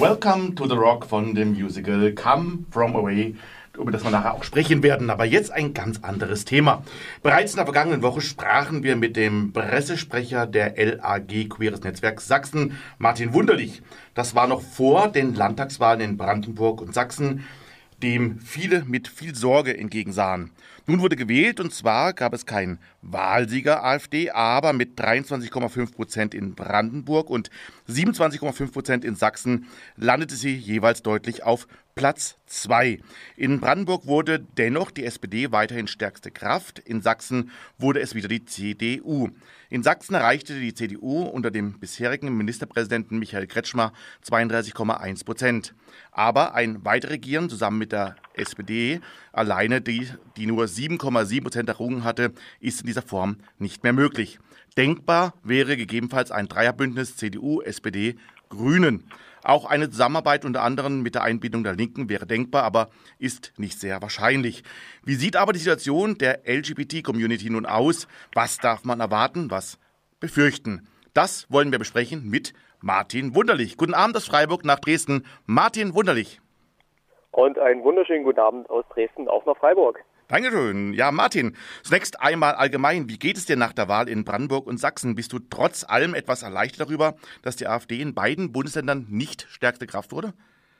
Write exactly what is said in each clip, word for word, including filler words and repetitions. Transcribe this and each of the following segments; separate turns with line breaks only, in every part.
Welcome to the Rock von dem Musical Come From Away, über das wir nachher auch sprechen werden. Aber jetzt ein ganz anderes Thema. Bereits in der vergangenen Woche sprachen wir mit dem Pressesprecher der L A G Queeres Netzwerk Sachsen, Martin Wunderlich. Das war noch vor den Landtagswahlen in Brandenburg und Sachsen, dem viele mit viel Sorge entgegensahen. Nun wurde gewählt und zwar gab es keinen Wahlsieger AfD, aber mit dreiundzwanzig Komma fünf Prozent in Brandenburg und siebenundzwanzig Komma fünf Prozent in Sachsen landete sie jeweils deutlich auf Platz zwei. In Brandenburg wurde dennoch die S P D weiterhin stärkste Kraft, in Sachsen wurde es wieder die C D U. In Sachsen erreichte die C D U unter dem bisherigen Ministerpräsidenten Michael Kretschmer zweiunddreißig Komma eins Prozent. Aber ein Weiterregieren zusammen mit der S P D, alleine die, die nur sieben Komma sieben Prozent errungen hatte, ist in dieser Form nicht mehr möglich. Denkbar wäre gegebenenfalls ein Dreierbündnis C D U, S P D, Grünen. Auch eine Zusammenarbeit unter anderem mit der Einbindung der Linken wäre denkbar, aber ist nicht sehr wahrscheinlich. Wie sieht aber die Situation der L G B T-Community nun aus? Was darf man erwarten? Was befürchten? Das wollen wir besprechen mit Martin Wunderlich. Guten Abend aus Freiburg nach Dresden. Martin Wunderlich.
Und einen wunderschönen guten Abend aus Dresden auch nach Freiburg.
Dankeschön. Ja, Martin, zunächst einmal allgemein, wie geht es dir nach der Wahl in Brandenburg und Sachsen? Bist du trotz allem etwas erleichtert darüber, dass die AfD in beiden Bundesländern nicht stärkste Kraft wurde?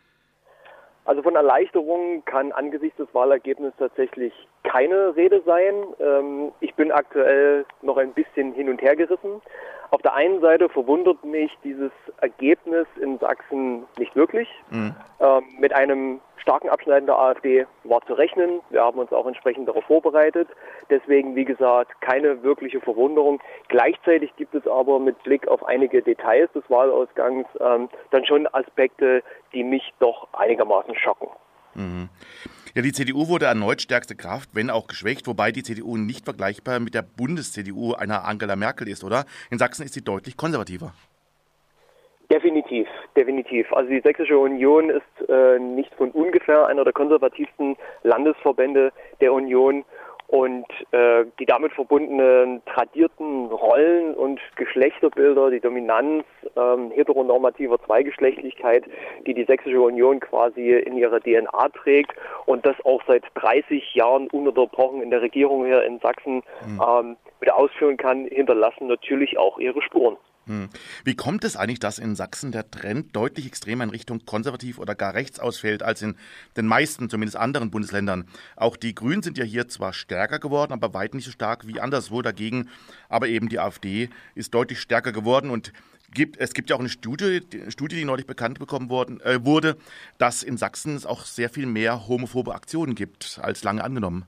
Also von Erleichterung kann angesichts des Wahlergebnisses tatsächlich keine Rede sein. Ich bin aktuell noch ein bisschen hin und her gerissen. Auf der einen Seite verwundert mich dieses Ergebnis in Sachsen nicht wirklich. Mhm. Ähm, mit einem starken Abschneiden der AfD war zu rechnen. Wir haben uns auch entsprechend darauf vorbereitet. Deswegen, wie gesagt, keine wirkliche Verwunderung. Gleichzeitig gibt es aber mit Blick auf einige Details des Wahlausgangs ähm, dann schon Aspekte, die mich doch einigermaßen schocken.
Mhm. Ja, die C D U wurde erneut stärkste Kraft, wenn auch geschwächt, wobei die C D U nicht vergleichbar mit der Bundes-C D U einer Angela Merkel ist, oder? In Sachsen ist sie deutlich konservativer.
Definitiv, definitiv. Also die Sächsische Union ist äh, nicht von ungefähr einer der konservativsten Landesverbände der Union. Und äh, die damit verbundenen tradierten Rollen und Geschlechterbilder, die Dominanz ähm, heteronormativer Zweigeschlechtlichkeit, die die Sächsische Union quasi in ihrer D N A trägt und das auch seit dreißig Jahren ununterbrochen in der Regierung hier in Sachsen mhm. ähm, wieder ausführen kann, hinterlassen natürlich auch ihre Spuren.
Hm. Wie kommt es eigentlich, dass in Sachsen der Trend deutlich extremer in Richtung konservativ oder gar rechts ausfällt als in den meisten, zumindest anderen Bundesländern? Auch die Grünen sind ja hier zwar stärker geworden, aber weit nicht so stark wie anderswo dagegen. Aber eben die AfD ist deutlich stärker geworden und gibt, es gibt ja auch eine Studie, die Studie, die neulich bekannt bekommen worden, äh, wurde, dass in Sachsen es auch sehr viel mehr homophobe Aktionen gibt als lange angenommen.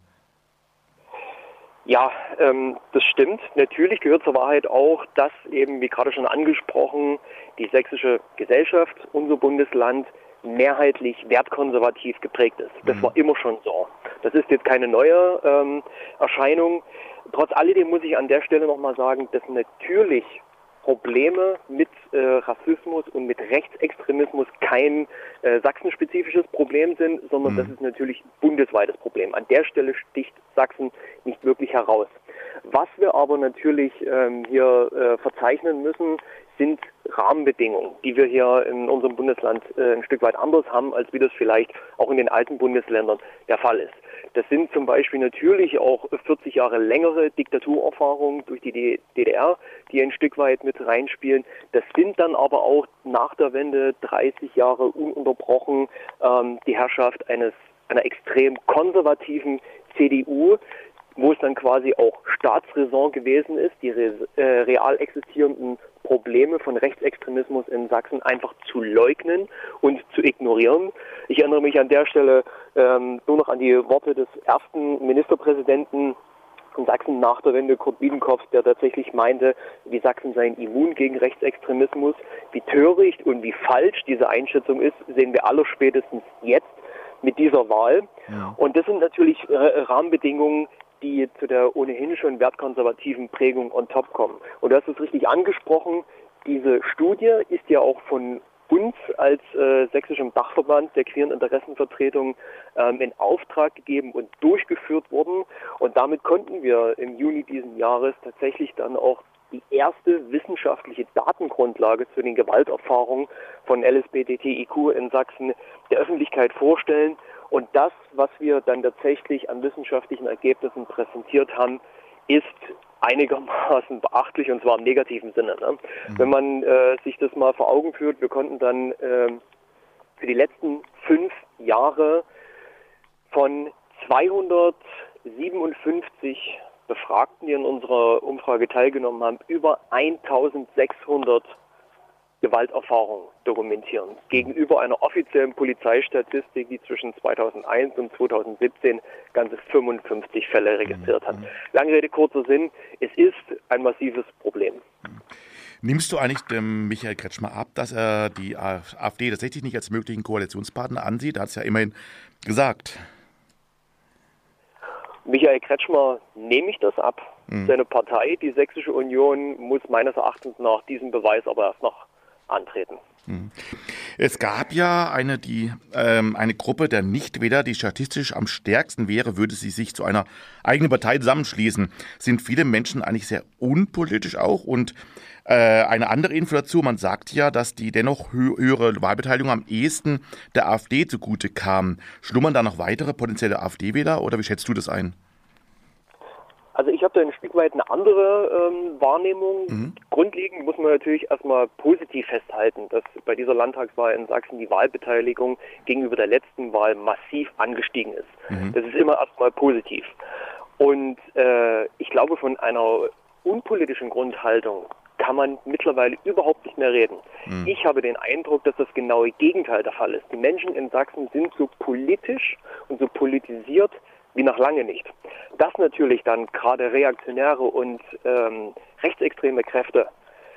Ja, ähm, das stimmt. Natürlich gehört zur Wahrheit auch, dass eben, wie gerade schon angesprochen, die sächsische Gesellschaft, unser Bundesland, mehrheitlich wertkonservativ geprägt ist. Das mhm. war immer schon so. Das ist jetzt keine neue ähm, Erscheinung. Trotz alledem muss ich an der Stelle nochmal sagen, dass natürlich Probleme mit äh, Rassismus und mit Rechtsextremismus kein äh, sachsenspezifisches Problem sind, sondern mhm. das ist natürlich ein bundesweites Problem. An der Stelle sticht Sachsen nicht wirklich heraus. Was wir aber natürlich ähm, hier äh, verzeichnen müssen, sind Rahmenbedingungen, die wir hier in unserem Bundesland äh, ein Stück weit anders haben, als wie das vielleicht auch in den alten Bundesländern der Fall ist. Das sind zum Beispiel natürlich auch vierzig Jahre längere Diktaturerfahrungen durch die D D R, die ein Stück weit mit reinspielen. Das sind dann aber auch nach der Wende dreißig Jahre ununterbrochen ähm, die Herrschaft eines einer extrem konservativen C D U, wo es dann quasi auch Staatsräson gewesen ist, die re äh, real existierenden Probleme von Rechtsextremismus in Sachsen einfach zu leugnen und zu ignorieren. Ich erinnere mich an der Stelle ähm, nur noch an die Worte des ersten Ministerpräsidenten in Sachsen nach der Wende, Kurt Biedenkopf, der tatsächlich meinte, die Sachsen seien immun gegen Rechtsextremismus. Wie töricht und wie falsch diese Einschätzung ist, sehen wir alle spätestens jetzt mit dieser Wahl. Ja. Und das sind natürlich äh, Rahmenbedingungen, die zu der ohnehin schon wertkonservativen Prägung on top kommen. Und du hast es richtig angesprochen, diese Studie ist ja auch von uns als äh, sächsischem Dachverband der queeren Interessenvertretung ähm, in Auftrag gegeben und durchgeführt worden. Und damit konnten wir im Juni diesen Jahres tatsächlich dann auch die erste wissenschaftliche Datengrundlage zu den Gewalterfahrungen von L S B T T I Q in Sachsen der Öffentlichkeit vorstellen. Und das, was wir dann tatsächlich an wissenschaftlichen Ergebnissen präsentiert haben, ist einigermaßen beachtlich, und zwar im negativen Sinne. Ne? Mhm. Wenn man äh, sich das mal vor Augen führt, wir konnten dann äh, für die letzten fünf Jahre von zweihundertsiebenundfünfzig Befragten, die in unserer Umfrage teilgenommen haben, über eintausendsechshundert Gewalterfahrungen dokumentieren. Gegenüber einer offiziellen Polizeistatistik, die zwischen zweitausendeins und zweitausendsiebzehn ganze fünfundfünfzig Fälle registriert hat. Lange Rede, kurzer Sinn, es ist ein massives Problem.
Nimmst du eigentlich dem Michael Kretschmer ab, dass er die AfD tatsächlich nicht als möglichen Koalitionspartner ansieht? Er hat es ja immerhin gesagt.
Michael Kretschmer nehme ich das ab. Mhm. Seine Partei, die Sächsische Union, muss meines Erachtens nach diesem Beweis aber erst noch antreten.
Mhm. Es gab ja eine, die, ähm, eine Gruppe der Nichtwähler, die statistisch am stärksten wäre, würde sie sich zu einer eigenen Partei zusammenschließen. Sind viele Menschen eigentlich sehr unpolitisch auch? Und äh, eine andere Info dazu, man sagt ja, dass die dennoch hö- höhere Wahlbeteiligung am ehesten der AfD zugute kam. Schlummern da noch weitere potenzielle AfD-Wähler oder wie schätzt du das ein?
Also ich habe da ein Stück weit eine andere ähm, Wahrnehmung. Mhm. Grundlegend muss man natürlich erstmal positiv festhalten, dass bei dieser Landtagswahl in Sachsen die Wahlbeteiligung gegenüber der letzten Wahl massiv angestiegen ist. Mhm. Das ist immer erstmal positiv. Und äh, ich glaube, von einer unpolitischen Grundhaltung kann man mittlerweile überhaupt nicht mehr reden. Mhm. Ich habe den Eindruck, dass das genaue Gegenteil der Fall ist. Die Menschen in Sachsen sind so politisch und so politisiert wie noch lange nicht. Dass natürlich dann gerade reaktionäre und ähm, rechtsextreme Kräfte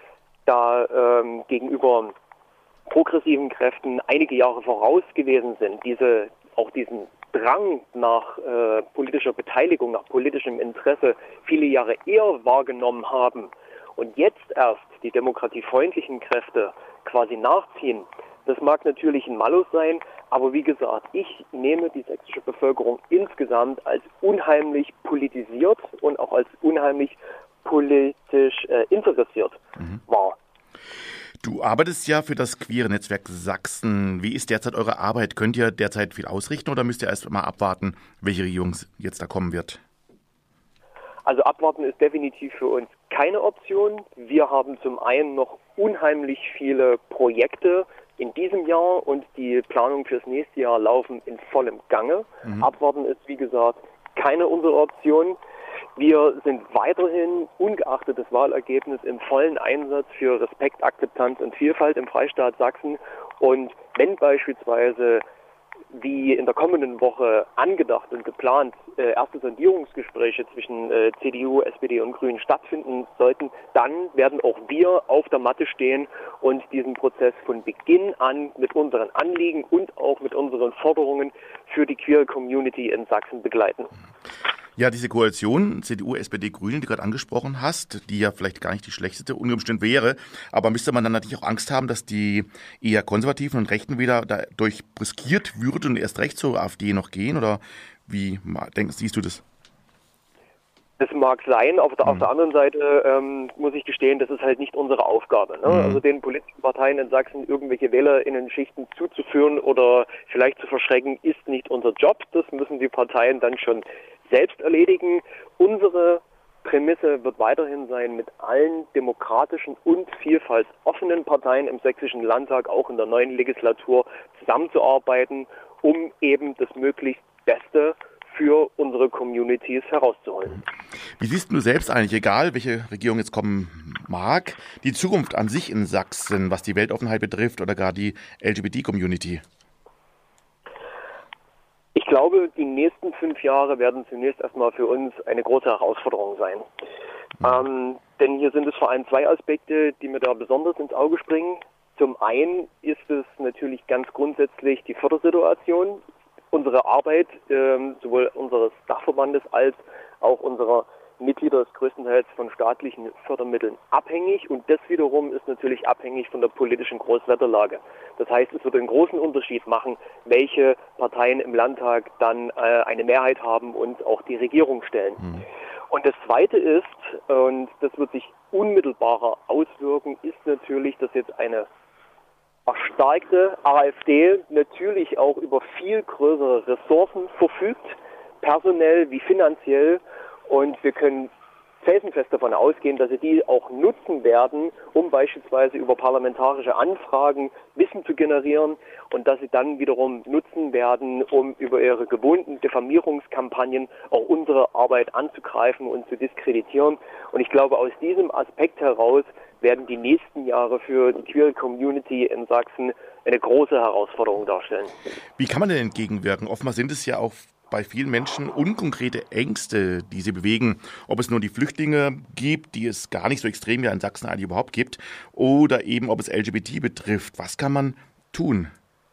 da ähm, gegenüber progressiven Kräften einige Jahre voraus gewesen sind, diese auch diesen Drang nach äh, politischer Beteiligung, nach politischem Interesse viele Jahre eher wahrgenommen haben und jetzt erst die demokratiefreundlichen Kräfte quasi nachziehen, das mag natürlich ein Malus sein, aber wie gesagt, ich nehme die sächsische Bevölkerung insgesamt als unheimlich politisiert und auch als unheimlich politisch äh, interessiert mhm. wahr.
Du arbeitest ja für das queere Netzwerk Sachsen. Wie ist derzeit eure Arbeit? Könnt ihr derzeit viel ausrichten oder müsst ihr erst mal abwarten, welche Regierung jetzt da kommen wird?
Also abwarten ist definitiv für uns keine Option. Wir haben zum einen noch unheimlich viele Projekte in diesem Jahr und die Planungen fürs nächste Jahr laufen in vollem Gange. Mhm. Abwarten ist, wie gesagt, keine unsere Option. Wir sind weiterhin, ungeachtet des Wahlergebnisses, im vollen Einsatz für Respekt, Akzeptanz und Vielfalt im Freistaat Sachsen. Und wenn beispielsweise, wie in der kommenden Woche angedacht und geplant, äh, erste Sondierungsgespräche zwischen äh, C D U, S P D und Grünen stattfinden sollten, dann werden auch wir auf der Matte stehen und diesen Prozess von Beginn an mit unseren Anliegen und auch mit unseren Forderungen für die Queer Community in Sachsen begleiten.
Ja, diese Koalition C D U, S P D, Grünen, die du gerade angesprochen hast, die ja vielleicht gar nicht die schlechteste unbestimmt wäre, aber müsste man dann natürlich auch Angst haben, dass die eher Konservativen und Rechten wieder dadurch brüskiert würden und erst recht zur AfD noch gehen? Oder wie denkst, siehst du das?
Das mag sein, auf der, mhm. auf der anderen Seite ähm, muss ich gestehen, das ist halt nicht unsere Aufgabe. Ne? Mhm. Also den politischen Parteien in Sachsen irgendwelche WählerInnen-Schichten zuzuführen oder vielleicht zu verschrecken, ist nicht unser Job. Das müssen die Parteien dann schon selbst erledigen. Unsere Prämisse wird weiterhin sein, mit allen demokratischen und vielfaltsoffenen Parteien im Sächsischen Landtag auch in der neuen Legislatur zusammenzuarbeiten, um eben das möglichst Beste für unsere Communities herauszuholen.
Wie siehst du selbst eigentlich, egal welche Regierung jetzt kommen mag, die Zukunft an sich in Sachsen, was die Weltoffenheit betrifft oder gar die L G B T-Community?
Ich glaube, die nächsten fünf Jahre werden zunächst erstmal für uns eine große Herausforderung sein. Mhm. Ähm, denn hier sind es vor allem zwei Aspekte, die mir da besonders ins Auge springen. Zum einen ist es natürlich ganz grundsätzlich die Fördersituation. Unsere Arbeit, ähm, sowohl unseres Dachverbandes als auch unserer Mitglieder ist größtenteils von staatlichen Fördermitteln abhängig und das wiederum ist natürlich abhängig von der politischen Großwetterlage. Das heißt, es wird einen großen Unterschied machen, welche Parteien im Landtag dann äh, eine Mehrheit haben und auch die Regierung stellen. Mhm. Und das Zweite ist, und das wird sich unmittelbarer auswirken, ist natürlich, dass jetzt eine verstärkte AfD natürlich auch über viel größere Ressourcen verfügt, personell wie finanziell. Und wir können felsenfest davon ausgehen, dass sie die auch nutzen werden, um beispielsweise über parlamentarische Anfragen Wissen zu generieren und dass sie dann wiederum nutzen werden, um über ihre gewohnten Diffamierungskampagnen auch unsere Arbeit anzugreifen und zu diskreditieren. Und ich glaube, aus diesem Aspekt heraus werden die nächsten Jahre für die queere Community in Sachsen eine große Herausforderung darstellen.
Wie kann man denn entgegenwirken? Oftmals sind es ja auch bei vielen Menschen unkonkrete Ängste, die sie bewegen. Ob es nur die Flüchtlinge gibt, die es gar nicht so extrem ja in Sachsen eigentlich überhaupt gibt, oder eben ob es L G B T betrifft. Was kann man tun?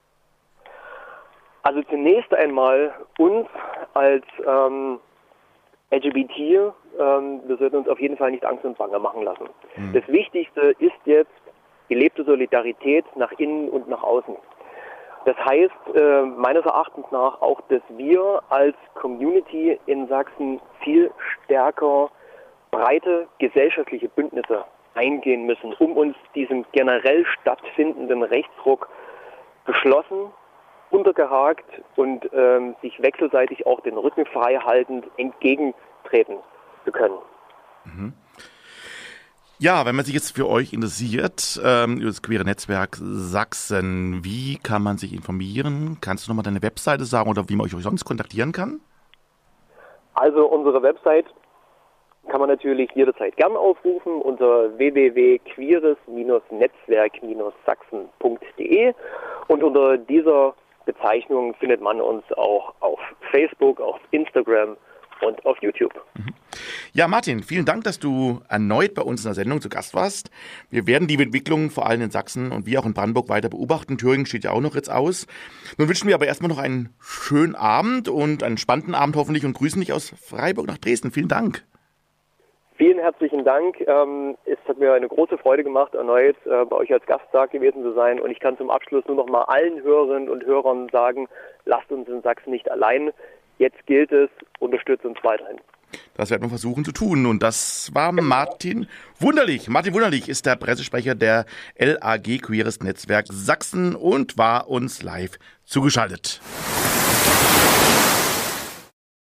Also zunächst einmal uns als ähm, L G B T, ähm, wir sollten uns auf jeden Fall nicht Angst und Bange machen lassen. Hm. Das Wichtigste ist jetzt gelebte Solidarität nach innen und nach außen. Das heißt, äh, meines Erachtens nach auch, dass wir als Community in Sachsen viel stärker breite gesellschaftliche Bündnisse eingehen müssen, um uns diesem generell stattfindenden Rechtsruck geschlossen, untergehakt und ähm, sich wechselseitig auch den Rücken frei haltend entgegentreten zu können.
Mhm. Ja, wenn man sich jetzt für euch interessiert, ähm, über das queere Netzwerk Sachsen, wie kann man sich informieren? Kannst du nochmal deine Webseite sagen oder wie man euch sonst kontaktieren kann?
Also unsere Website kann man natürlich jederzeit gern aufrufen unter w w w punkt queeres Netzwerk Sachsen punkt de und unter dieser Bezeichnung findet man uns auch auf Facebook, auf Instagram und auf YouTube.
Ja, Martin, vielen Dank, dass du erneut bei uns in der Sendung zu Gast warst. Wir werden die Entwicklung vor allem in Sachsen und wie auch in Brandenburg weiter beobachten. Thüringen steht ja auch noch jetzt aus. Nun wünschen wir aber erstmal noch einen schönen Abend und einen spannenden Abend hoffentlich und grüßen dich aus Freiburg nach Dresden. Vielen Dank.
Vielen herzlichen Dank. Es hat mir eine große Freude gemacht, erneut bei euch als Gast da gewesen zu sein. Und ich kann zum Abschluss nur noch mal allen Hörerinnen und Hörern sagen, lasst uns in Sachsen nicht allein. Jetzt gilt es, unterstützt uns weiterhin.
Das werden wir versuchen zu tun. Und das war Martin Wunderlich. Martin Wunderlich ist der Pressesprecher der L A G Queeres Netzwerk Sachsen und war uns live zugeschaltet.